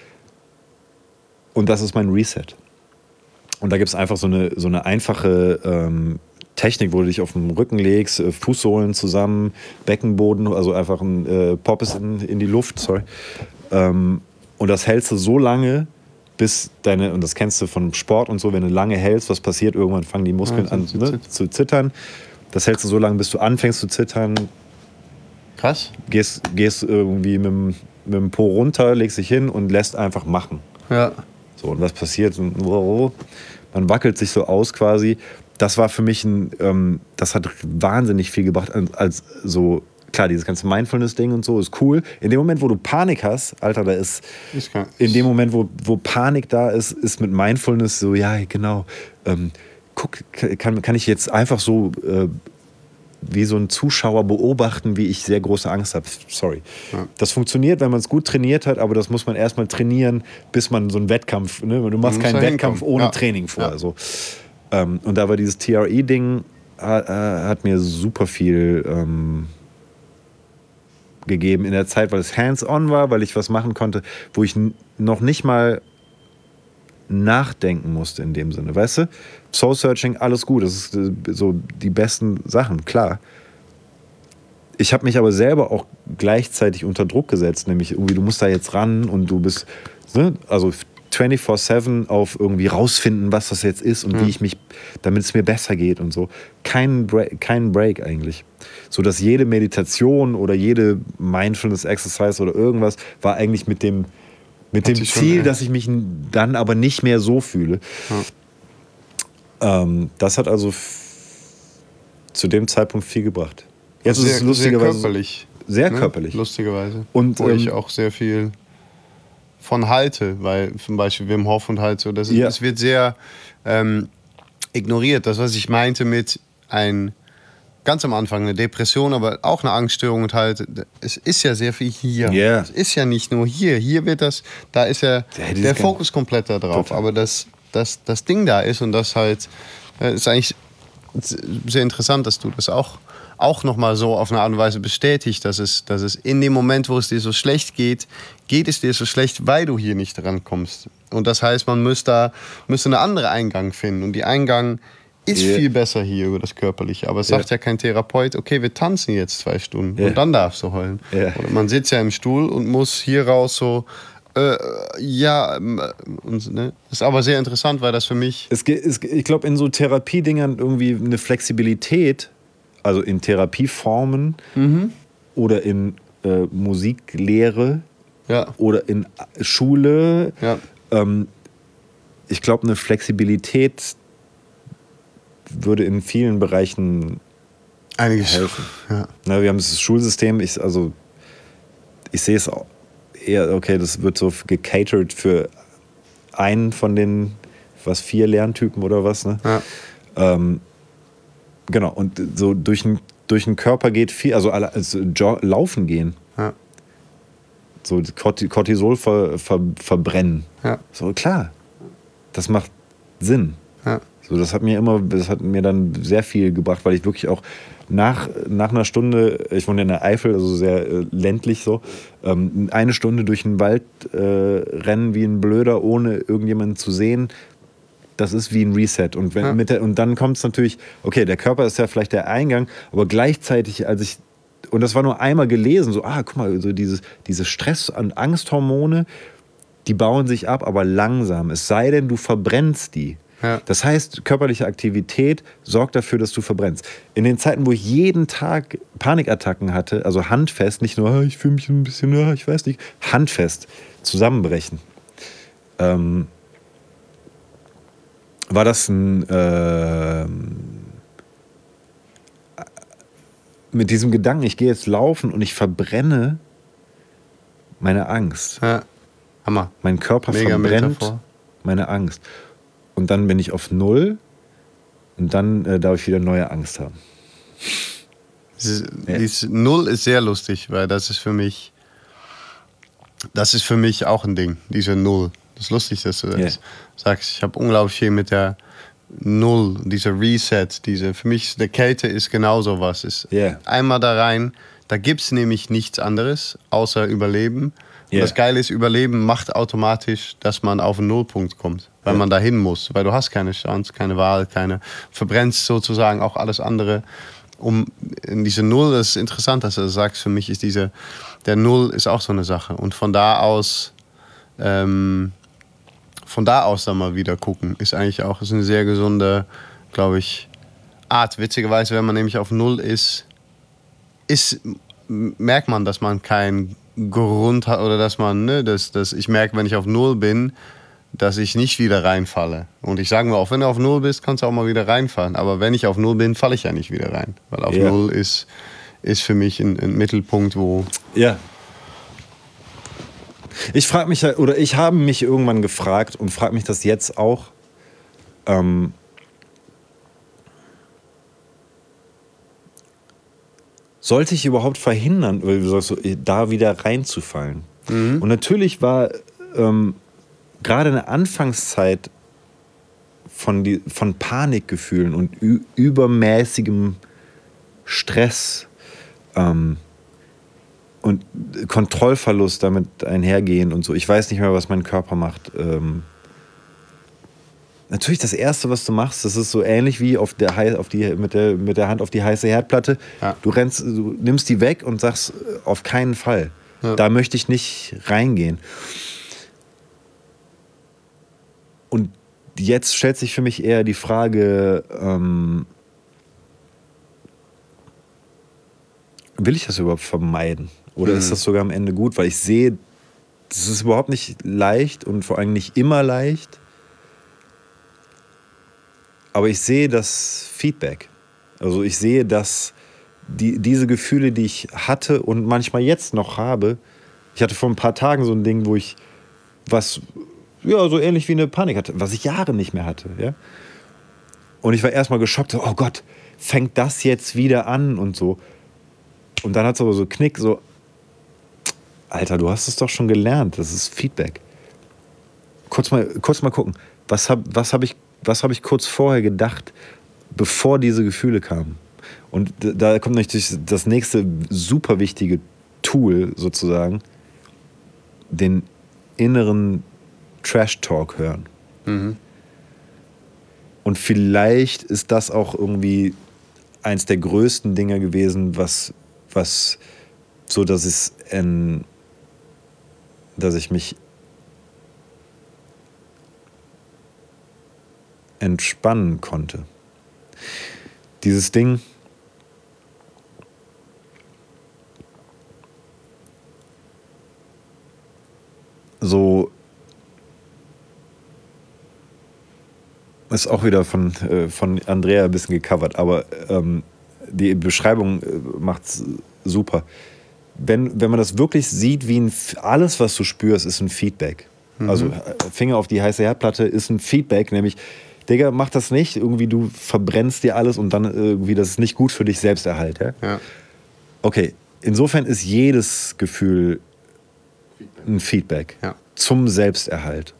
Und das ist mein Reset. Und da gibt es einfach so eine einfache Technik, wo du dich auf den Rücken legst, Fußsohlen zusammen, Beckenboden, also einfach ein Poppes in die Luft, sorry. Und das hältst du so lange, bis und das kennst du von Sport und so, wenn du lange hältst, was passiert? Irgendwann fangen die Muskeln an zu zittern. Das hältst du so lange, bis du anfängst zu zittern. Krass. Gehst irgendwie mit dem Po runter, legst dich hin und lässt einfach machen. Ja. So, und was passiert? Man wackelt sich so aus quasi. Das war für mich das hat wahnsinnig viel gebracht. Als so, klar, dieses ganze Mindfulness-Ding und so ist cool. In dem Moment, wo du Panik hast, Alter, in dem Moment, wo Panik da ist mit Mindfulness so, ja, genau. Kann ich jetzt einfach so wie so ein Zuschauer beobachten, wie ich sehr große Angst habe. Sorry. Ja. Das funktioniert, wenn man es gut trainiert hat, aber das muss man erstmal trainieren, bis man so einen Wettkampf, ne? Du machst keinen Wettkampf ohne Training vorher. Ja. So. Und da war dieses TRE-Ding, hat mir super viel gegeben in der Zeit, weil es hands-on war, weil ich was machen konnte, wo ich noch nicht mal nachdenken musste in dem Sinne, weißt du? Soul-Searching, alles gut, das ist so die besten Sachen, klar. Ich habe mich aber selber auch gleichzeitig unter Druck gesetzt, nämlich irgendwie, du musst da jetzt ran und du bist, ne? Also 24/7 auf irgendwie rausfinden, was das jetzt ist und wie ich mich, damit es mir besser geht und so. Kein Break eigentlich. So dass jede Meditation oder jede Mindfulness-Exercise oder irgendwas war eigentlich mit dem Ziel, dass ich mich dann aber nicht mehr so fühle. Ja. Das hat also zu dem Zeitpunkt viel gebracht. Jetzt ist es lustigerweise sehr körperlich. Sehr körperlich. Lustigerweise. Und wo ich auch sehr viel von halte, weil zum Beispiel Wim Hof und halt so, das wird sehr ignoriert. Das, was ich meinte mit ganz am Anfang eine Depression, aber auch eine Angststörung und halt, es ist ja sehr viel hier. Yeah. Es ist ja nicht nur hier. Hier wird da ist ja der Fokus komplett da drauf. Total. Aber das Ding da ist und das halt, ist eigentlich sehr interessant, dass du das auch nochmal so auf eine Art und Weise bestätigt, dass es in dem Moment, wo es dir so schlecht geht es dir so schlecht, weil du hier nicht rankommst. Und das heißt, man müsste einen anderen Eingang finden. Und die Eingang ist viel besser hier über das Körperliche. Aber es sagt ja kein Therapeut, okay, wir tanzen jetzt 2 Stunden und dann darfst du heulen. Oder man sitzt ja im Stuhl und muss hier raus so, und, ne? Das ist aber sehr interessant, weil das für mich... Ich glaube, in so Therapiedingern irgendwie eine Flexibilität, also in Therapieformen oder in Musiklehre oder in Schule. Ja. Ich glaube, eine Flexibilität würde in vielen Bereichen einiges helfen. Ja. Wir haben das Schulsystem, ich sehe es eher, okay, das wird so gecatert für einen von den 4 Lerntypen oder was, ne? Ja. Genau, und so durch den Körper geht viel, also laufen gehen. Ja. So Cortisol verbrennen. Ja. So, klar, das macht Sinn. Ja. So, das hat mir dann sehr viel gebracht, weil ich wirklich auch nach einer Stunde, ich wohne in der Eifel, also sehr ländlich so, 1 Stunde durch den Wald rennen wie ein Blöder, ohne irgendjemanden zu sehen, das ist wie ein Reset. Und, und dann kommt es natürlich, okay, der Körper ist ja vielleicht der Eingang, aber gleichzeitig, als ich und das war nur einmal gelesen, so, guck mal, so diese Stress- und Angsthormone, die bauen sich ab, aber langsam. Es sei denn, du verbrennst die. Ja. Das heißt, körperliche Aktivität sorgt dafür, dass du verbrennst. In den Zeiten, wo ich jeden Tag Panikattacken hatte, also handfest, nicht nur, ich fühle mich ein bisschen, ich weiß nicht, handfest zusammenbrechen, war das mit diesem Gedanken, ich gehe jetzt laufen und ich verbrenne meine Angst. Ja. Hammer. Mein Körper Mega verbrennt Metaphor. meine Angst. Und dann bin ich auf 0 und dann darf ich wieder neue Angst haben. Dieses 0 ist sehr lustig, weil das ist für mich auch ein Ding, diese 0. Das ist lustig, dass du das sagst. Ich habe unglaublich viel mit der 0, dieser Reset, für mich, der Kälte ist genau sowas. Einmal da rein, da gibt es nämlich nichts anderes, außer Überleben. Und das Geile ist, Überleben macht automatisch, dass man auf einen Nullpunkt kommt, weil man dahin muss, weil du hast keine Chance, keine Wahl, verbrennst sozusagen auch alles andere. In diese Null, das ist interessant, dass du das sagst, für mich ist der Null ist auch so eine Sache. Und von da aus dann mal wieder gucken, ist eigentlich auch eine sehr gesunde, glaube ich, Art. Witzigerweise, wenn man nämlich auf Null ist, merkt man, dass man keinen Grund hat oder dass man, ich merke, wenn ich auf Null bin, dass ich nicht wieder reinfalle. Und ich sage mir auch, wenn du auf Null bist, kannst du auch mal wieder reinfallen. Aber wenn ich auf Null bin, falle ich ja nicht wieder rein. Weil auf Null ist für mich ein Mittelpunkt, wo... Ja. Ich frage mich, oder ich habe mich irgendwann gefragt und frage mich das jetzt auch, sollte ich überhaupt verhindern, da wieder reinzufallen? Und natürlich war gerade in der Anfangszeit von Panikgefühlen und übermäßigem Stress und Kontrollverlust damit einhergehen und so. Ich weiß nicht mehr, was mein Körper macht. Natürlich das Erste, was du machst, das ist so ähnlich wie mit der Hand auf die heiße Herdplatte. Ja. Du nimmst die weg und sagst, auf keinen Fall. Ja. Da möchte ich nicht reingehen. Und jetzt stellt sich für mich eher die Frage, will ich das überhaupt vermeiden? Oder ist das sogar am Ende gut? Weil ich sehe, das ist überhaupt nicht leicht und vor allem nicht immer leicht. Aber ich sehe das Feedback. Also ich sehe, dass diese Gefühle, die ich hatte und manchmal jetzt noch habe, ich hatte vor ein paar Tagen so ein Ding, wo ich so ähnlich wie eine Panik hatte, was ich Jahre nicht mehr hatte. Ja? Und ich war erstmal geschockt, so, oh Gott, fängt das jetzt wieder an und so. Und dann hat es aber so Knick, so, Alter, du hast es doch schon gelernt, das ist Feedback. Kurz mal gucken, was hab ich kurz vorher gedacht, bevor diese Gefühle kamen. Und da kommt natürlich das nächste super wichtige Tool sozusagen, den inneren Trash-Talk hören. Mhm. Und vielleicht ist das auch irgendwie eins der größten Dinge gewesen, was so, dass ich mich entspannen konnte. Dieses Ding, so ist auch wieder von Andrea ein bisschen gecovert, aber die Beschreibung macht's super. Wenn man das wirklich sieht, alles, was du spürst, ist ein Feedback. Mhm. Also Finger auf die heiße Herdplatte ist ein Feedback, nämlich, Digga, mach das nicht, irgendwie du verbrennst dir alles und dann irgendwie, das ist nicht gut für dich Selbsterhalt. Ja? Ja. Okay, insofern ist jedes Gefühl ein Feedback zum Selbsterhalt.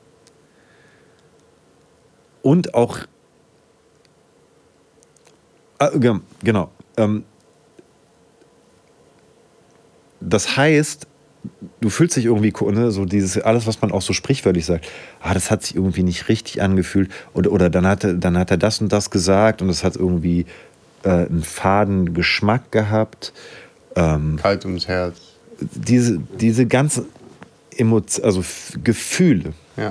Und auch, genau, das heißt, du fühlst dich irgendwie, ne, so dieses, alles, was man auch so sprichwörtlich sagt, das hat sich irgendwie nicht richtig angefühlt oder dann hat er das und das gesagt und es hat irgendwie einen faden Geschmack gehabt Kalt ums Herz. Diese ganzen also Gefühle. Ja.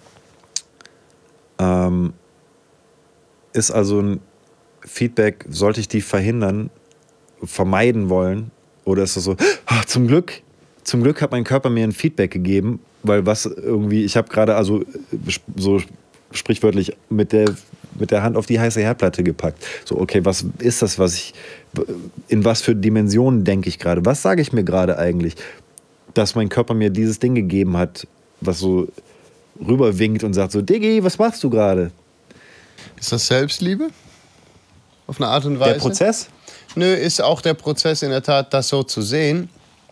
Ist also ein Feedback, sollte ich die vermeiden wollen? Oder ist das so, zum Glück hat mein Körper mir ein Feedback gegeben, weil ich habe gerade also so sprichwörtlich mit der Hand auf die heiße Herdplatte gepackt. So, okay, was ist das, in was für Dimensionen denke ich gerade? Was sage ich mir gerade eigentlich? Dass mein Körper mir dieses Ding gegeben hat, was so rüberwinkt und sagt so, Diggi, was machst du gerade? Ist das Selbstliebe? Auf eine Art und Weise? Der Prozess? Nö, ist auch der Prozess in der Tat, das so zu sehen.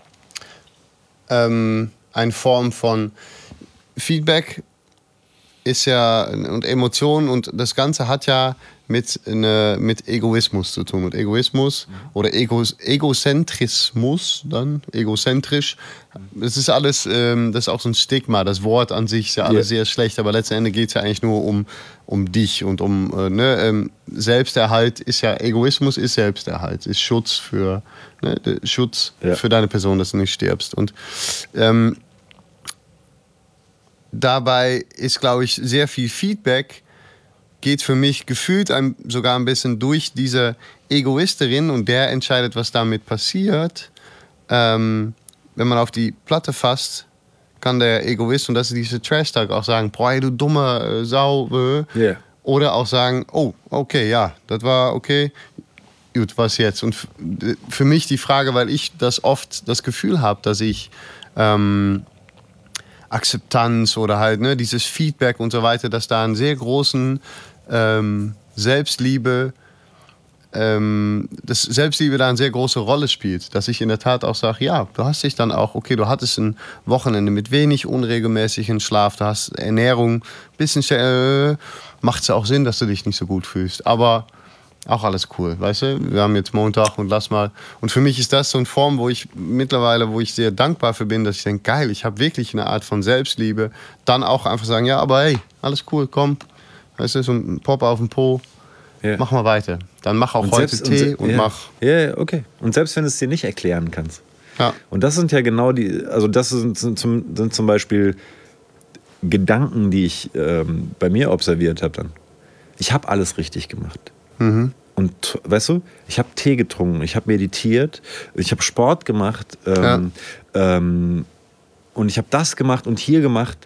Eine Form von Feedback ist ja, und Emotionen und das Ganze hat ja mit Egoismus zu tun. Und Egoismus oder Egozentrismus, egozentrisch, das ist alles, das ist auch so ein Stigma. Das Wort an sich ist ja alles sehr schlecht, aber letztendlich geht es ja eigentlich nur um dich und Selbsterhalt ist ja, Egoismus ist Selbsterhalt, ist Schutz für deine Person, dass du nicht stirbst. Und dabei ist, glaube ich, sehr viel Feedback geht für mich gefühlt sogar ein bisschen durch diese Egoisterin und der entscheidet, was damit passiert. Wenn man auf die Platte fasst, kann der Egoist, und das ist diese Trash-Talk, auch sagen, boah, du dumme Sau. Yeah. Oder auch sagen, oh, okay, ja, das war okay. Gut, was jetzt? Und für mich die Frage, weil ich oft das Gefühl habe, dass ich Akzeptanz oder halt dieses Feedback und so weiter, dass da einen sehr großen Selbstliebe da eine sehr große Rolle spielt. Dass ich in der Tat auch sage, ja, du hast dich dann auch, okay, du hattest ein Wochenende mit wenig unregelmäßigen Schlaf, du hast Ernährung, ein bisschen macht es auch Sinn, dass du dich nicht so gut fühlst. Aber auch alles cool, weißt du? Wir haben jetzt Montag und lass mal. Und für mich ist das so eine Form, wo ich sehr dankbar für bin, dass ich denke, geil, ich habe wirklich eine Art von Selbstliebe. Dann auch einfach sagen, ja, aber hey, alles cool, komm. Weißt du, so ein Pop auf den Po. Yeah. Mach mal weiter. Dann mach auch heute Tee und mach. Ja, okay. Und selbst wenn du es dir nicht erklären kannst. Ja. Und das sind ja genau das sind zum Beispiel Gedanken, die ich bei mir observiert habe dann. Ich habe alles richtig gemacht. Mhm. Und weißt du, ich habe Tee getrunken, ich habe meditiert, ich habe Sport gemacht und ich habe das gemacht und hier gemacht.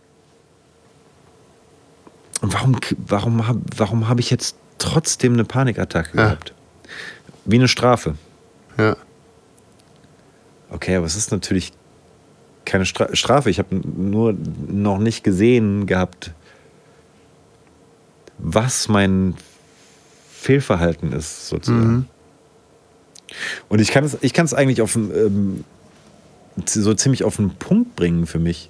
Und warum habe ich jetzt trotzdem eine Panikattacke gehabt? Wie eine Strafe. Ja. Okay, aber es ist natürlich keine Strafe. Ich habe nur noch nicht gesehen gehabt, was mein Fehlverhalten ist, sozusagen. Mhm. Und ich kann es eigentlich so ziemlich auf den Punkt bringen für mich.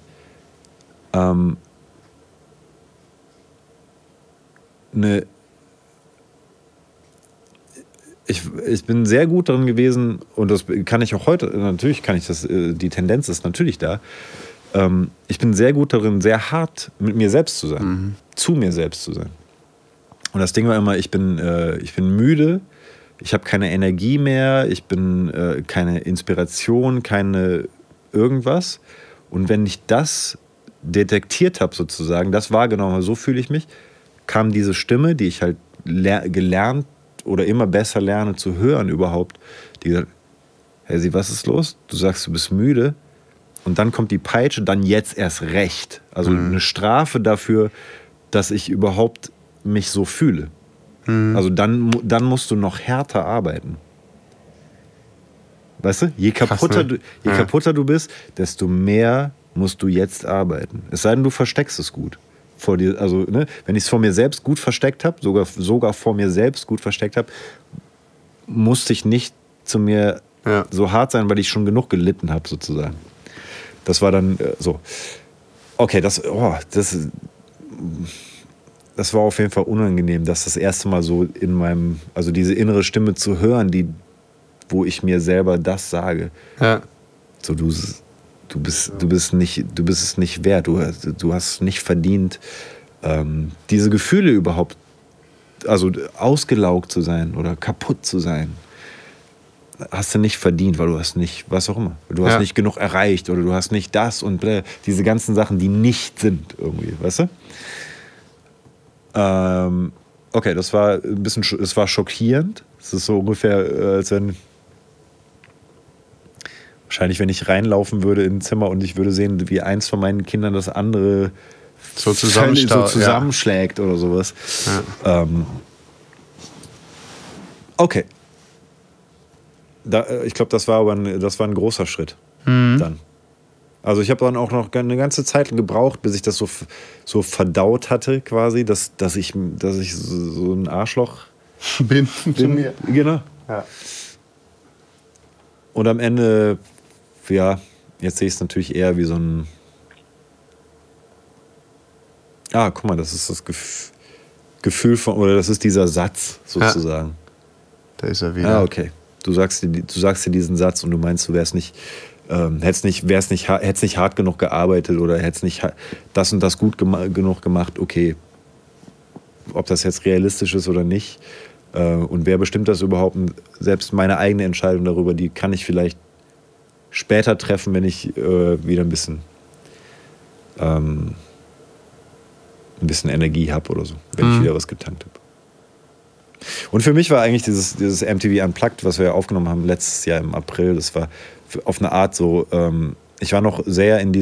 Ich bin sehr gut darin gewesen, und das kann ich auch heute, natürlich kann ich das, die Tendenz ist natürlich da. Ich bin sehr gut darin, sehr hart mit mir selbst zu sein, zu mir selbst zu sein. Und das Ding war immer, ich bin müde, ich habe keine Energie mehr, ich bin keine Inspiration, keine irgendwas. Und wenn ich das detektiert habe sozusagen, das wahrgenommen habe, so fühle ich mich, kam diese Stimme, die ich halt gelernt oder immer besser lerne zu hören überhaupt, die gesagt, hey, was ist los? Du sagst, du bist müde. Und dann kommt die Peitsche, dann jetzt erst recht. Also eine Strafe dafür, dass ich überhaupt mich so fühle. Also dann musst du noch härter arbeiten. Weißt du? Je kaputter du bist, desto mehr musst du jetzt arbeiten. Es sei denn, du versteckst es gut. Vor dir, also, wenn ich es vor mir selbst gut versteckt habe, sogar vor mir selbst gut versteckt habe, musste ich nicht zu mir so hart sein, weil ich schon genug gelitten habe, sozusagen. Das war dann so. Okay, das war auf jeden Fall unangenehm, das erste Mal so in meinem, also diese innere Stimme zu hören, wo ich mir selber das sage. Ja. So, du bist es nicht wert, du hast nicht verdient, diese Gefühle überhaupt, also ausgelaugt zu sein oder kaputt zu sein. hast du nicht verdient, weil du hast nicht, was auch immer, du hast nicht genug erreicht oder du hast nicht das und diese ganzen Sachen, die nicht sind irgendwie, weißt du? Okay, das war ein bisschen, es war schockierend. Es ist so ungefähr, als wenn wahrscheinlich, wenn ich reinlaufen würde in ein Zimmer und ich würde sehen, wie eins von meinen Kindern das andere so zusammenschlägt oder sowas. Ja. Okay. Ich glaube, das war ein großer Schritt dann. Also ich habe dann auch noch eine ganze Zeit gebraucht, bis ich das so verdaut hatte quasi, dass ich so ein Arschloch bin. Genau. Ja. Und am Ende, ja, jetzt sehe ich es natürlich eher wie so ein... guck mal, das ist das Gefühl von, oder das ist dieser Satz sozusagen. Ja. Da ist er wieder. Okay. Du sagst dir diesen Satz und du meinst, du hättest nicht hart genug gearbeitet oder hättest nicht das und das gut genug gemacht. Okay, ob das jetzt realistisch ist oder nicht. Und wer bestimmt das überhaupt? Selbst meine eigene Entscheidung darüber, die kann ich vielleicht später treffen, wenn ich wieder ein bisschen Energie habe oder so, wenn ich wieder was getankt habe. Und für mich war eigentlich dieses MTV Unplugged, was wir aufgenommen haben letztes Jahr im April, das war auf eine Art so, ich war noch sehr in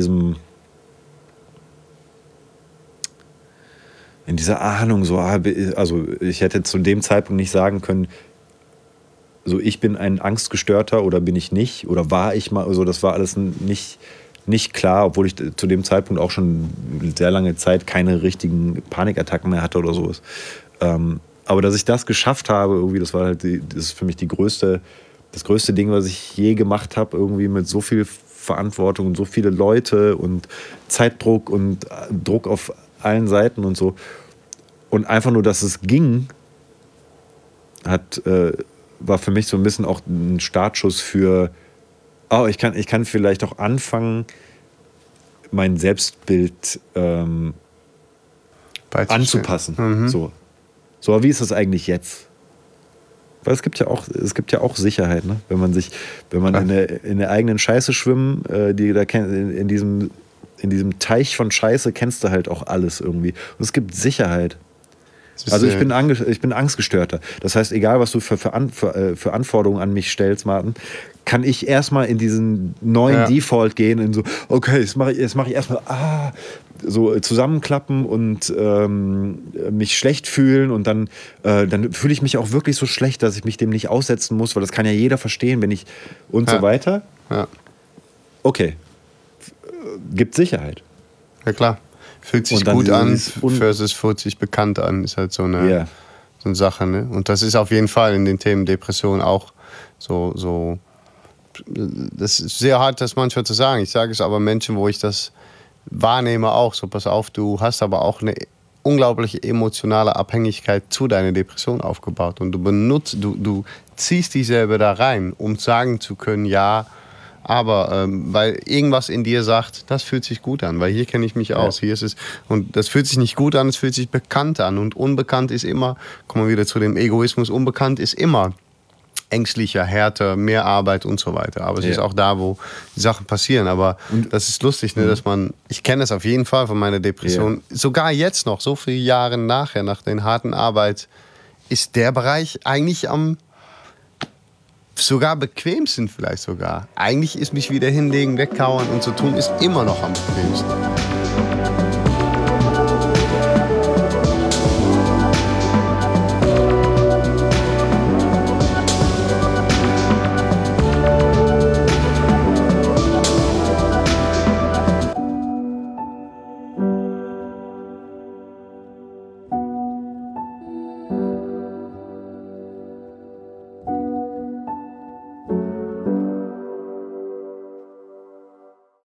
dieser Ahnung, so, also ich hätte zu dem Zeitpunkt nicht sagen können, so ich bin ein Angstgestörter oder bin ich nicht oder war ich mal, also das war alles nicht klar, obwohl ich zu dem Zeitpunkt auch schon sehr lange Zeit keine richtigen Panikattacken mehr hatte oder sowas. Aber dass ich das geschafft habe, irgendwie, das war halt das ist für mich das größte Ding, was ich je gemacht habe, irgendwie mit so viel Verantwortung und so viele Leute und Zeitdruck und Druck auf allen Seiten und so. Und einfach nur, dass es ging, war für mich so ein bisschen auch ein Startschuss für, ich kann vielleicht auch anfangen, mein Selbstbild anzupassen. So, aber wie ist das eigentlich jetzt? Weil es gibt ja auch Sicherheit, ne? Wenn man in der eigenen Scheiße schwimmen, in diesem Teich von Scheiße kennst du halt auch alles irgendwie. Und es gibt Sicherheit. Also ich bin Angstgestörter. Das heißt, egal was du für Anforderungen an mich stellst, Martin, kann ich erstmal in diesen neuen Default gehen, in so, okay, jetzt mach ich erstmal so zusammenklappen und mich schlecht fühlen und dann fühle ich mich auch wirklich so schlecht, dass ich mich dem nicht aussetzen muss, weil das kann ja jeder verstehen, wenn ich und so weiter. Ja. Okay. Gibt Sicherheit. Ja klar. Fühlt sich gut an versus fühlt sich bekannt an, ist halt so eine Sache. Ne? Und das ist auf jeden Fall in den Themen Depression auch so. Das ist sehr hart, das manchmal zu sagen. Ich sage es aber Menschen, wo ich das wahrnehme auch. So, pass auf, du hast aber auch eine unglaubliche emotionale Abhängigkeit zu deiner Depression aufgebaut. Und du ziehst die selber da rein, um sagen zu können, ja, aber weil irgendwas in dir sagt, das fühlt sich gut an, weil hier kenne ich mich aus. Hier ist es, und das fühlt sich nicht gut an, es fühlt sich bekannt an. Und unbekannt ist immer, kommen wir wieder zu dem Egoismus, unbekannt ist immer ängstlicher, härter, mehr Arbeit und so weiter. Aber es ist auch da, wo die Sachen passieren. Aber das ist lustig, ne, dass ich kenne es auf jeden Fall von meiner Depression, sogar jetzt noch, so viele Jahre nachher, nach der harten Arbeit, ist der Bereich eigentlich am sogar bequemsten vielleicht sogar. Eigentlich ist mich wieder hinlegen, wegkauern und so tun, ist immer noch am bequemsten.